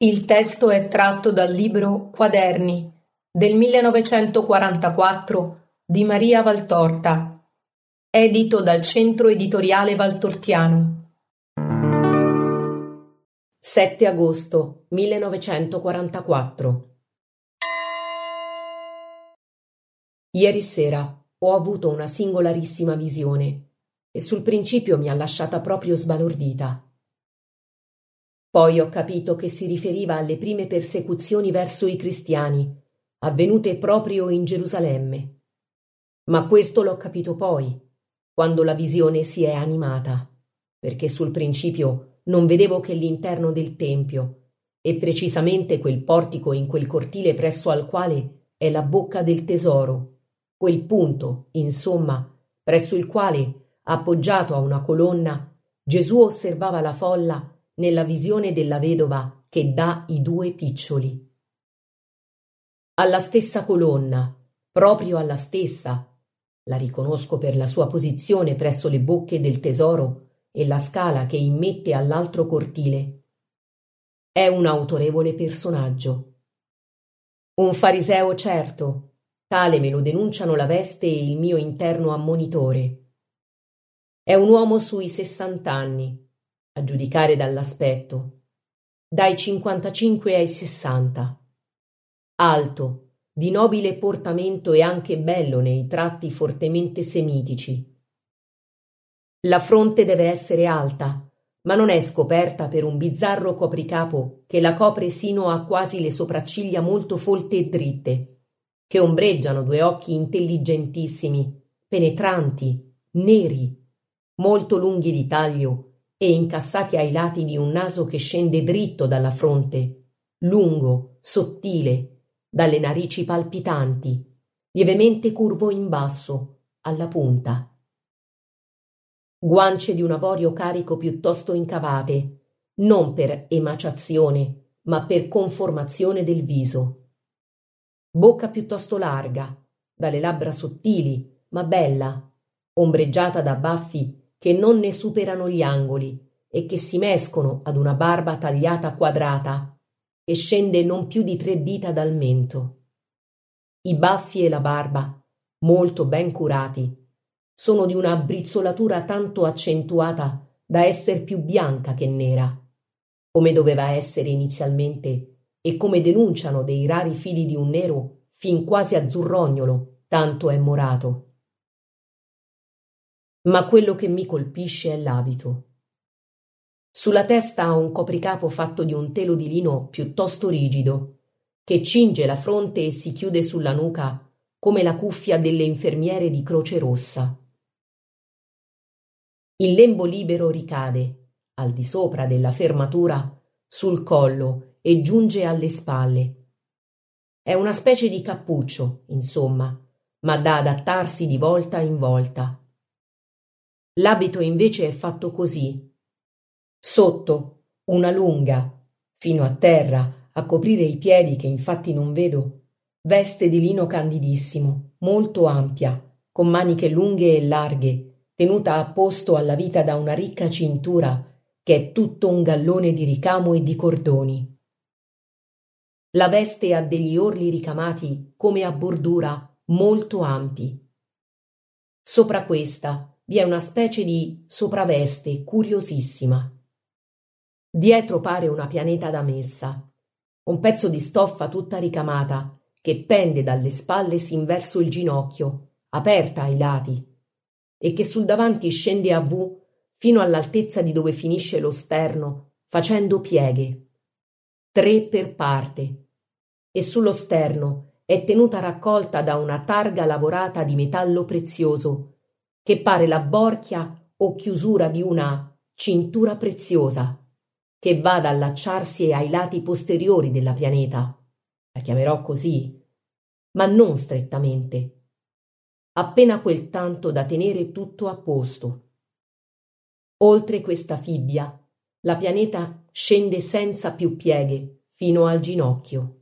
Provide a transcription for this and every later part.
Il testo è tratto dal libro Quaderni del 1944 di Maria Valtorta, edito dal Centro Editoriale Valtortiano. 7 agosto 1944. Ieri sera ho avuto una singolarissima visione e sul principio mi ha lasciata proprio sbalordita. Poi ho capito che si riferiva alle prime persecuzioni verso i cristiani, avvenute proprio in Gerusalemme. Ma questo l'ho capito poi, quando la visione si è animata, perché sul principio non vedevo che l'interno del tempio, e precisamente quel portico in quel cortile presso al quale è la bocca del tesoro, quel punto, insomma, presso il quale, appoggiato a una colonna, Gesù osservava la folla nella visione della vedova che dà i 2 piccioli. Alla stessa colonna, proprio alla stessa, la riconosco per la sua posizione presso le bocche del tesoro e la scala che immette all'altro cortile. È un autorevole personaggio. Un fariseo certo, tale me lo denunciano la veste e il mio interno ammonitore. È un uomo sui 60 anni, a giudicare dall'aspetto, dai 55 ai 60. Alto, di nobile portamento e anche bello nei tratti fortemente semitici. La fronte deve essere alta, ma non è scoperta per un bizzarro copricapo che la copre sino a quasi le sopracciglia molto folte e dritte, che ombreggiano 2 occhi intelligentissimi, penetranti, neri, molto lunghi di taglio e incassati ai lati di un naso che scende dritto dalla fronte, lungo, sottile, dalle narici palpitanti, lievemente curvo in basso, alla punta. Guance di un avorio carico piuttosto incavate, non per emaciazione, ma per conformazione del viso. Bocca piuttosto larga, dalle labbra sottili, ma bella, ombreggiata da baffi che non ne superano gli angoli e che si mescono ad una barba tagliata quadrata che scende non più di 3 dita dal mento. I baffi e la barba, molto ben curati, sono di una brizzolatura tanto accentuata da esser più bianca che nera, come doveva essere inizialmente e come denunciano dei rari fili di un nero fin quasi azzurrognolo, tanto è morato. Ma quello che mi colpisce è l'abito. Sulla testa ha un copricapo fatto di un telo di lino piuttosto rigido, che cinge la fronte e si chiude sulla nuca come la cuffia delle infermiere di Croce Rossa. Il lembo libero ricade, al di sopra della fermatura, sul collo e giunge alle spalle. È una specie di cappuccio, insomma, ma da adattarsi di volta in volta. L'abito invece è fatto così. Sotto, una lunga, fino a terra, a coprire i piedi che infatti non vedo, veste di lino candidissimo, molto ampia, con maniche lunghe e larghe, tenuta a posto alla vita da una ricca cintura che è tutto un gallone di ricamo e di cordoni. La veste ha degli orli ricamati come a bordura molto ampi. Sopra questa vi è una specie di sopraveste curiosissima. Dietro pare una pianeta da messa, un pezzo di stoffa tutta ricamata che pende dalle spalle sin verso il ginocchio, aperta ai lati, e che sul davanti scende a V fino all'altezza di dove finisce lo sterno, facendo pieghe, 3 per parte, e sullo sterno è tenuta raccolta da una targa lavorata di metallo prezioso, che pare la borchia o chiusura di una cintura preziosa, che va ad allacciarsi ai lati posteriori della pianeta, la chiamerò così, ma non strettamente, appena quel tanto da tenere tutto a posto. Oltre questa fibbia, la pianeta scende senza più pieghe fino al ginocchio.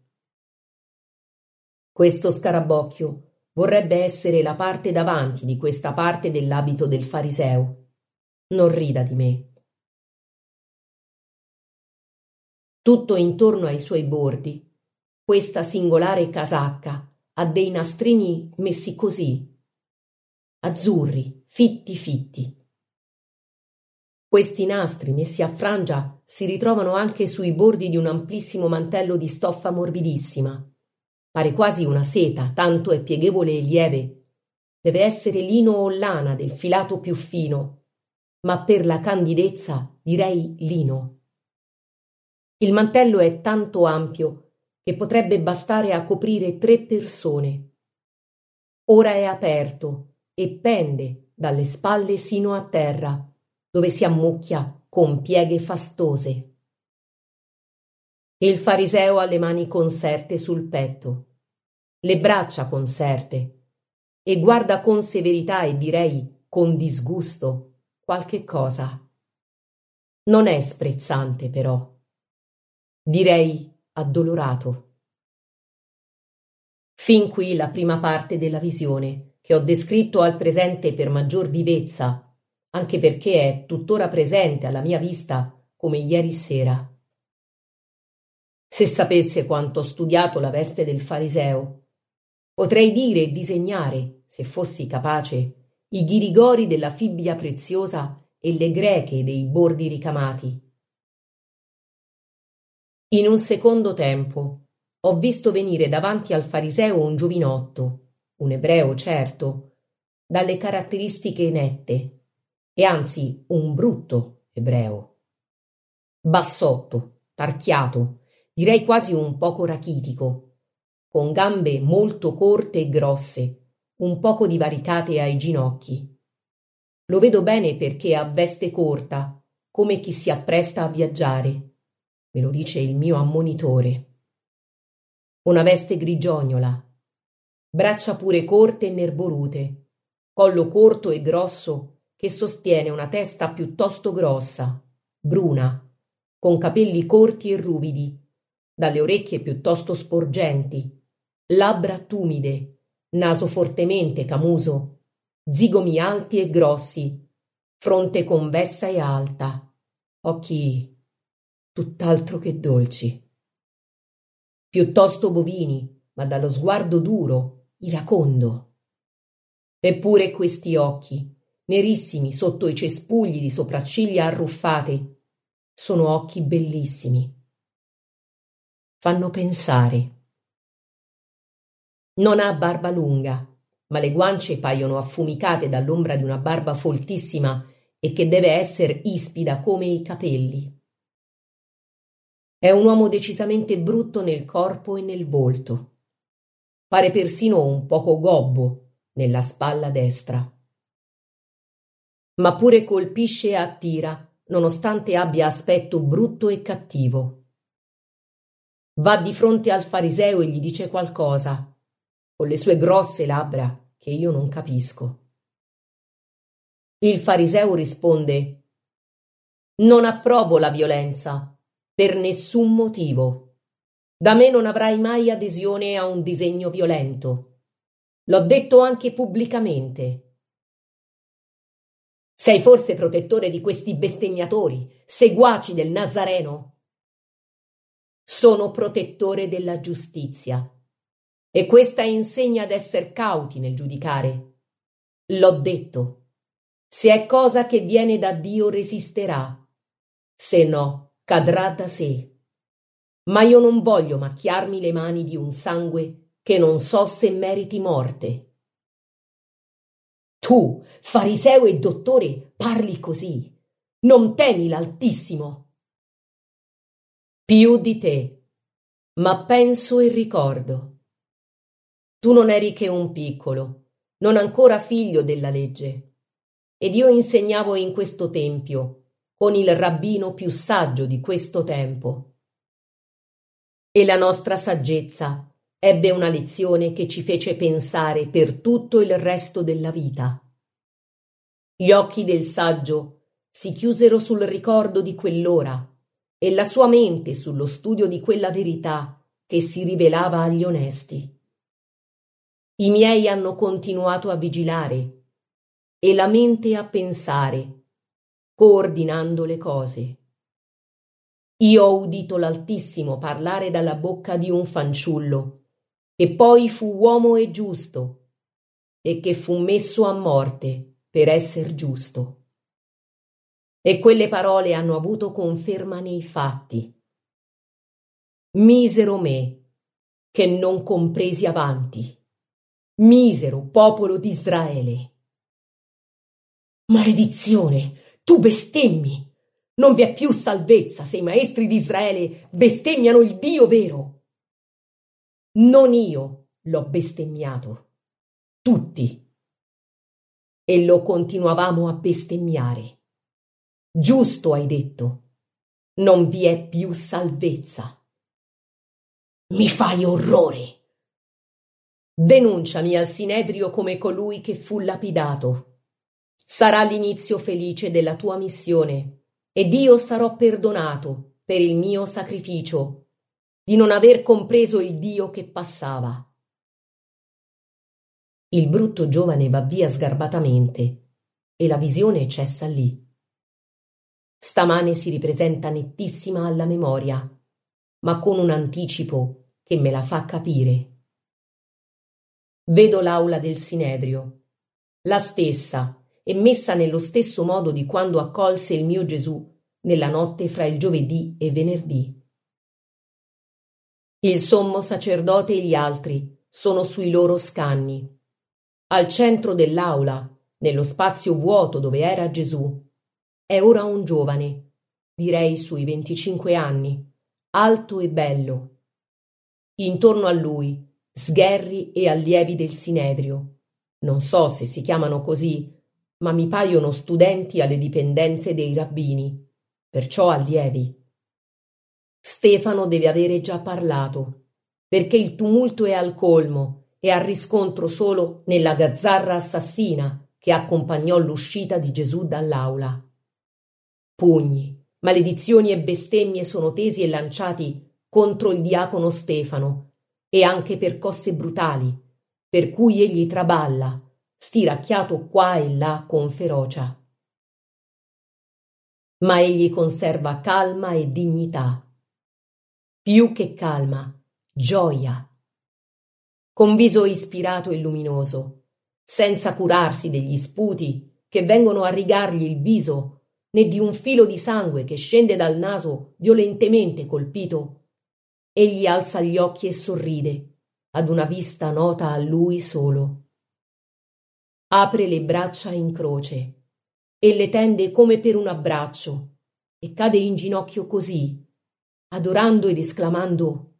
Questo scarabocchio vorrebbe essere la parte davanti di questa parte dell'abito del fariseo. Non rida di me. Tutto intorno ai suoi bordi, questa singolare casacca ha dei nastrini messi così, azzurri, fitti fitti. Questi nastri messi a frangia si ritrovano anche sui bordi di un amplissimo mantello di stoffa morbidissima. Pare quasi una seta, tanto è pieghevole e lieve. Deve essere lino o lana del filato più fino, ma per la candidezza direi lino. Il mantello è tanto ampio che potrebbe bastare a coprire 3 persone. Ora è aperto e pende dalle spalle sino a terra, dove si ammucchia con pieghe fastose. Il fariseo ha le mani conserte sul petto, le braccia conserte, e guarda con severità e direi con disgusto qualche cosa. Non è sprezzante, però. Direi addolorato. Fin qui la prima parte della visione, che ho descritto al presente per maggior vivezza, anche perché è tuttora presente alla mia vista come ieri sera. Se sapesse quanto ho studiato la veste del fariseo, potrei dire e disegnare, se fossi capace, i ghirigori della fibbia preziosa e le greche dei bordi ricamati. In un secondo tempo ho visto venire davanti al fariseo un giovinotto, un ebreo certo, dalle caratteristiche nette, e anzi un brutto ebreo. Bassotto, tarchiato, direi quasi un poco rachitico, con gambe molto corte e grosse, un poco divaricate ai ginocchi. Lo vedo bene perché ha veste corta, come chi si appresta a viaggiare. Me lo dice il mio ammonitore. Una veste grigiognolo, braccia pure corte e nerborute, collo corto e grosso che sostiene una testa piuttosto grossa, bruna, con capelli corti e ruvidi, dalle orecchie piuttosto sporgenti, labbra tumide, naso fortemente camuso, zigomi alti e grossi, fronte convessa e alta, occhi tutt'altro che dolci. Piuttosto bovini, ma dallo sguardo duro, iracondo. Eppure questi occhi, nerissimi sotto i cespugli di sopracciglia arruffate, sono occhi bellissimi. Fanno pensare. Non ha barba lunga, ma le guance paiono affumicate dall'ombra di una barba foltissima e che deve essere ispida come i capelli. È un uomo decisamente brutto nel corpo e nel volto. Pare persino un poco gobbo nella spalla destra. Ma pure colpisce e attira, nonostante abbia aspetto brutto e cattivo. Va di fronte al fariseo e gli dice qualcosa, con le sue grosse labbra che io non capisco. Il fariseo risponde: «Non approvo la violenza, per nessun motivo. Da me non avrai mai adesione a un disegno violento. L'ho detto anche pubblicamente. Sei forse protettore di questi bestemmiatori, seguaci del Nazareno? Sono protettore della giustizia, e questa insegna ad esser cauti nel giudicare. L'ho detto. Se è cosa che viene da Dio resisterà, se no cadrà da sé. Ma io non voglio macchiarmi le mani di un sangue che non so se meriti morte. Tu, fariseo e dottore, parli così. Non temi l'Altissimo. Più di te, ma penso e ricordo. Tu non eri che un piccolo, non ancora figlio della legge, ed io insegnavo in questo tempio con il rabbino più saggio di questo tempo. E la nostra saggezza ebbe una lezione che ci fece pensare per tutto il resto della vita. Gli occhi del saggio si chiusero sul ricordo di quell'ora e la sua mente sullo studio di quella verità che si rivelava agli onesti. I miei hanno continuato a vigilare e la mente a pensare, coordinando le cose. Io ho udito l'Altissimo parlare dalla bocca di un fanciullo, che poi fu uomo e giusto, e che fu messo a morte per esser giusto. E quelle parole hanno avuto conferma nei fatti. Misero me, che non compresi avanti, misero popolo d'Israele. Maledizione, tu bestemmi! Non vi è più salvezza se i maestri di Israele bestemmiano il Dio vero. Non io l'ho bestemmiato, tutti. E lo continuavamo a bestemmiare. Giusto hai detto, non vi è più salvezza. Mi fai orrore. Denunciami al Sinedrio come colui che fu lapidato. Sarà l'inizio felice della tua missione. Ed io sarò perdonato per il mio sacrificio di non aver compreso il Dio che passava. Il brutto giovane va via sgarbatamente e la visione cessa lì. Stamane si ripresenta nettissima alla memoria, ma con un anticipo che me la fa capire. Vedo l'aula del Sinedrio, la stessa e messa nello stesso modo di quando accolse il mio Gesù nella notte fra il giovedì e venerdì. Il sommo sacerdote e gli altri sono sui loro scanni. Al centro dell'aula, nello spazio vuoto dove era Gesù, è ora un giovane, direi sui 25 anni, alto e bello. Intorno a lui, sgherri e allievi del Sinedrio. Non so se si chiamano così, ma mi paiono studenti alle dipendenze dei rabbini, perciò allievi. Stefano deve avere già parlato, perché il tumulto è al colmo e ha riscontro solo nella gazzarra assassina che accompagnò l'uscita di Gesù dall'aula. Pugni, maledizioni e bestemmie sono tesi e lanciati contro il diacono Stefano, e anche percosse brutali, per cui egli traballa, stiracchiato qua e là con ferocia. Ma egli conserva calma e dignità. Più che calma, gioia. Con viso ispirato e luminoso, senza curarsi degli sputi che vengono a rigargli il viso, né di un filo di sangue che scende dal naso violentemente colpito, egli alza gli occhi e sorride ad una vista nota a lui solo. Apre le braccia in croce e le tende come per un abbraccio e cade in ginocchio così, adorando ed esclamando: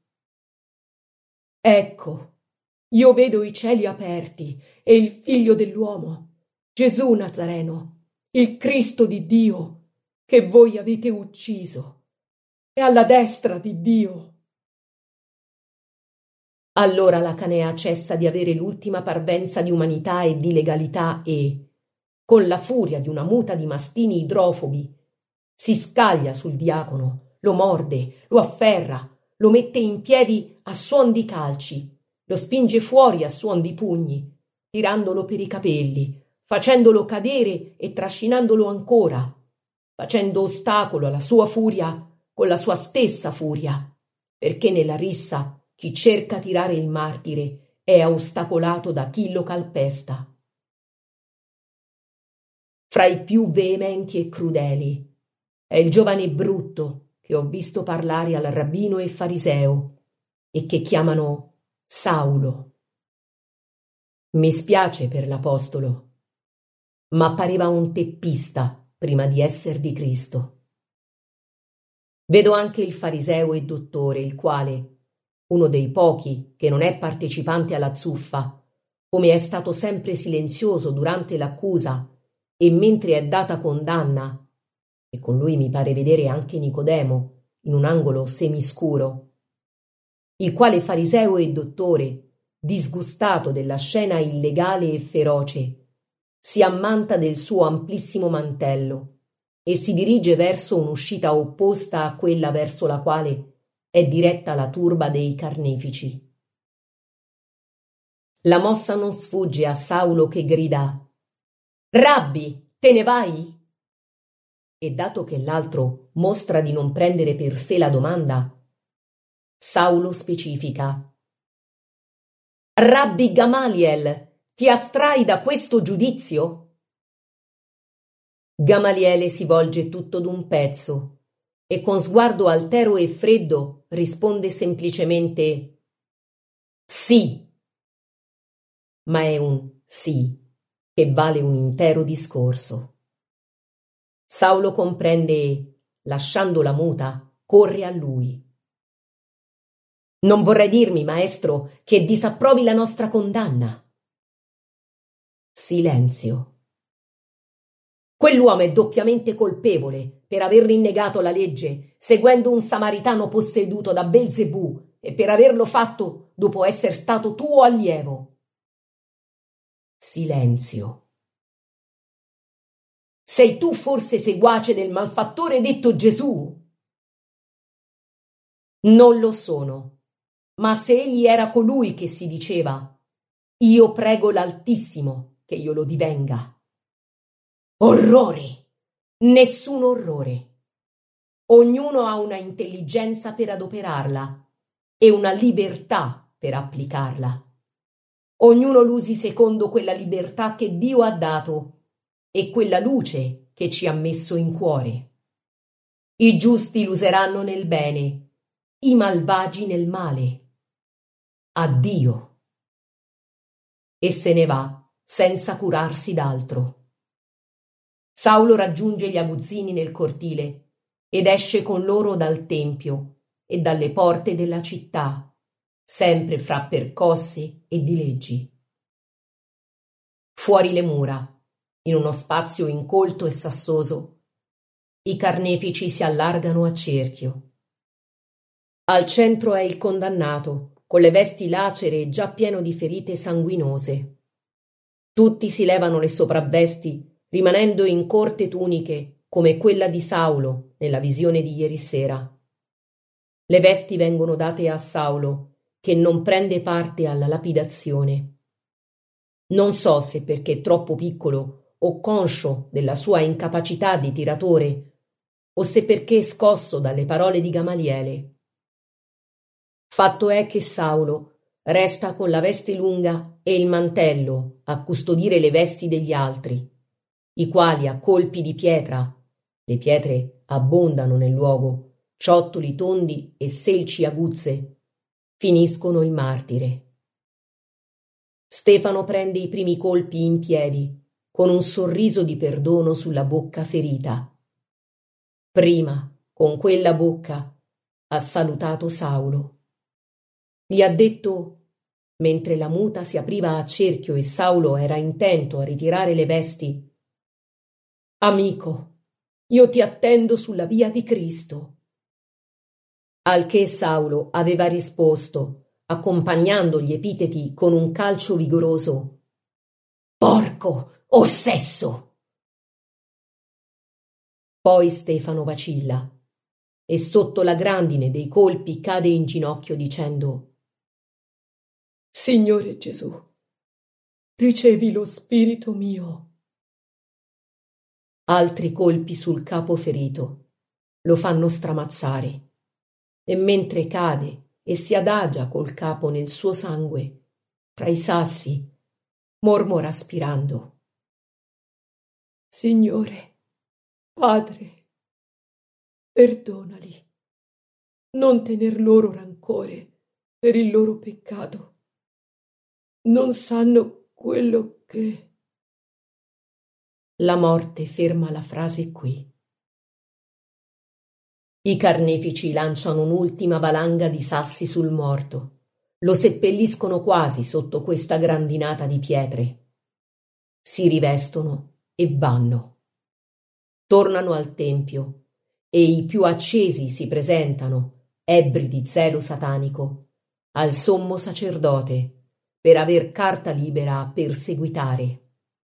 Ecco, io vedo i cieli aperti e il Figlio dell'uomo, Gesù Nazareno, il Cristo di Dio, che voi avete ucciso, è alla destra di Dio. Allora la canea cessa di avere l'ultima parvenza di umanità e di legalità e, con la furia di una muta di mastini idrofobi, si scaglia sul diacono, lo morde, lo afferra, lo mette in piedi a suon di calci, lo spinge fuori a suon di pugni, tirandolo per i capelli, facendolo cadere e trascinandolo ancora, facendo ostacolo alla sua furia con la sua stessa furia, perché nella rissa chi cerca tirare il martire è ostacolato da chi lo calpesta. Fra i più veementi e crudeli è il giovane brutto che ho visto parlare al rabbino e fariseo e che chiamano Saulo. Mi spiace per l'apostolo, ma pareva un teppista prima di esser di Cristo. Vedo anche il fariseo e dottore, il quale, uno dei pochi che non è partecipante alla zuffa, come è stato sempre silenzioso durante l'accusa e mentre è data condanna, e con lui mi pare vedere anche Nicodemo in un angolo semiscuro, il quale fariseo e dottore, disgustato della scena illegale e feroce, si ammanta del suo amplissimo mantello e si dirige verso un'uscita opposta a quella verso la quale è diretta la turba dei carnefici. La mossa non sfugge a Saulo che grida: Rabbi, te ne vai? e dato che l'altro mostra di non prendere per sé la domanda, Saulo specifica: Rabbi Gamaliel, ti astrai da questo giudizio? Gamaliele si volge tutto d'un pezzo e con sguardo altero e freddo risponde semplicemente sì. Ma è un sì che vale un intero discorso. Saulo comprende e, lasciandola muta, corre a lui. Non vorrei dirmi, maestro, che disapprovi la nostra condanna. Silenzio. Quell'uomo è doppiamente colpevole per aver rinnegato la legge, seguendo un samaritano posseduto da Belzebù, e per averlo fatto dopo essere stato tuo allievo. Silenzio. Sei tu forse seguace del malfattore detto Gesù? Non lo sono, ma se egli era colui che si diceva, io prego l'Altissimo che io lo divenga. Orrore! Nessun orrore. Ognuno ha una intelligenza per adoperarla e una libertà per applicarla. Ognuno l'usi secondo quella libertà che Dio ha dato e quella luce che ci ha messo in cuore. I giusti l'useranno nel bene, i malvagi nel male. Addio. E se ne va senza curarsi d'altro. Saulo raggiunge gli aguzzini nel cortile ed esce con loro dal tempio e dalle porte della città, sempre fra percosse e dileggi. Fuori le mura, in uno spazio incolto e sassoso, i carnefici si allargano a cerchio. Al centro è il condannato, con le vesti lacere e già pieno di ferite sanguinose. Tutti si levano le sopravvesti, rimanendo in corte tuniche come quella di Saulo nella visione di ieri sera. Le vesti vengono date a Saulo, che non prende parte alla lapidazione. Non so se perché troppo piccolo o conscio della sua incapacità di tiratore, o se perché scosso dalle parole di Gamaliele. Fatto è che Saulo resta con la veste lunga e il mantello a custodire le vesti degli altri, i quali a colpi di pietra, le pietre abbondano nel luogo, ciottoli tondi e selci aguzze, finiscono il martire. Stefano prende i primi colpi in piedi, con un sorriso di perdono sulla bocca ferita. Prima, con quella bocca, ha salutato Saulo. Gli ha detto, mentre la muta si apriva a cerchio e Saulo era intento a ritirare le vesti: Amico, io ti attendo sulla via di Cristo. Al che Saulo aveva risposto, accompagnando gli epiteti con un calcio vigoroso: Porco, ossesso! Poi Stefano vacilla e sotto la grandine dei colpi cade in ginocchio dicendo: Signore Gesù, ricevi lo spirito mio. Altri colpi sul capo ferito lo fanno stramazzare e mentre cade e si adagia col capo nel suo sangue, tra i sassi, mormora aspirando: Signore, Padre, perdonali, non tener loro rancore per il loro peccato. Non sanno quello che... La morte ferma la frase qui. I carnefici lanciano un'ultima valanga di sassi sul morto. Lo seppelliscono quasi sotto questa grandinata di pietre. Si rivestono e vanno. Tornano al tempio e i più accesi si presentano, ebbri di zelo satanico, al sommo sacerdote per aver carta libera a perseguitare.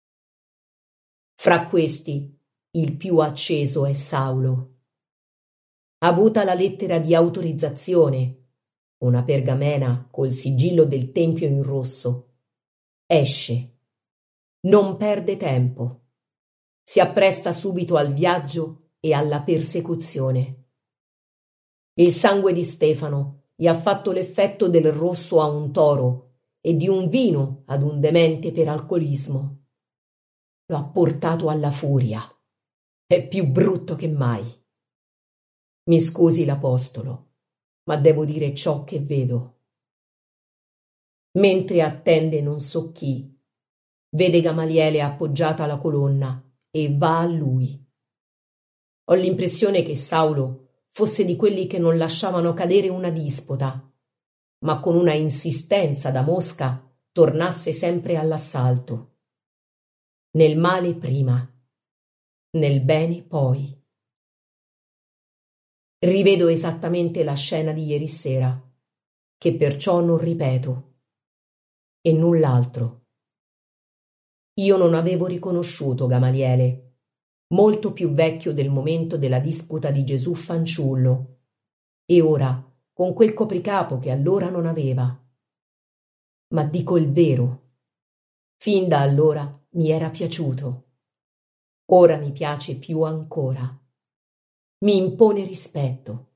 Fra questi il più acceso è Saulo. Avuta la lettera di autorizzazione, una pergamena col sigillo del tempio in rosso, esce. Non perde tempo. Si appresta subito al viaggio e alla persecuzione. Il sangue di Stefano gli ha fatto l'effetto del rosso a un toro e di un vino ad un demente per alcolismo. Lo ha portato alla furia. È più brutto che mai. Mi scusi l'apostolo, ma devo dire ciò che vedo. Mentre attende non so chi, vede Gamaliele appoggiata alla colonna e va a lui. Ho l'impressione che Saulo fosse di quelli che non lasciavano cadere una disputa, ma con una insistenza da mosca tornasse sempre all'assalto. Nel male prima, nel bene poi. Rivedo esattamente la scena di ieri sera, che perciò non ripeto, e null'altro. Io non avevo riconosciuto Gamaliele, molto più vecchio del momento della disputa di Gesù fanciullo, e ora con quel copricapo che allora non aveva. Ma dico il vero, fin da allora mi era piaciuto. Ora mi piace più ancora. Mi impone rispetto.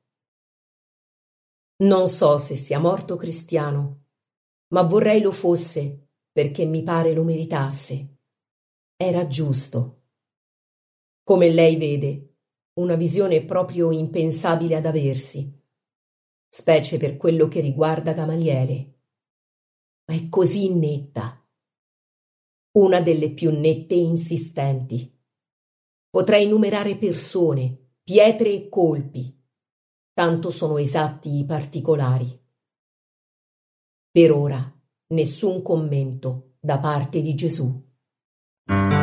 Non so se sia morto cristiano, ma vorrei lo fosse perché mi pare lo meritasse. Era giusto. Come lei vede, una visione proprio impensabile ad aversi, specie per quello che riguarda Gamaliele. Ma è così netta. Una delle più nette e insistenti. Potrei numerare persone, pietre e colpi, tanto sono esatti i particolari. Per ora nessun commento da parte di Gesù.